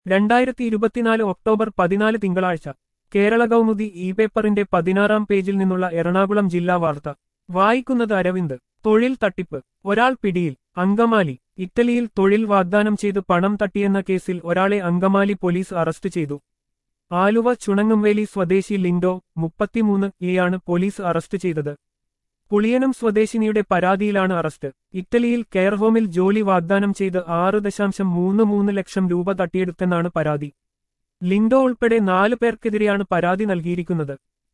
2024 October 14 തിങ്കളാഴ്ച Kerala Kaumudi E പേപ്പറിന്റെ 16-ാം പേജിൽ നിന്നുള്ള എറണാകുളം ജില്ലാ വാർത്ത വായിക്കുന്നത് അരവിന്ദ്. തൊഴിൽ തട്ടിപ്പ്, ഒരാൾ പിടിയിൽ. അങ്കമാലി. ഇറ്റലിയിൽ തൊഴിൽ വാഗ്ദാനം ചെയ്ത് പണം തട്ടിയെന്ന കേസിൽ ഒരാളെ അങ്കമാലി പോലീസ് അറസ്റ്റ് ചെയ്തു. ആലുവ ചുണങ്ങുംവേലി സ്വദേശി ലിൻഡോ 33-യെയാണ് പോലീസ് അറസ്റ്റ് ചെയ്തത്. പുളിയനം സ്വദേശിനിയുടെ പരാതിയിലാണ് അറസ്റ്റ്. ഇറ്റലിയിൽ കെയർ ഹോമിൽ ജോലി വാഗ്ദാനം ചെയ്ത് 6.33 ലക്ഷം രൂപ തട്ടിയെടുത്തെന്നാണ് പരാതി. ലിൻഡോ ഉൾപ്പെടെ 4 പേർക്കെതിരെയാണ് പരാതി നൽകിയിരിക്കുന്നത്.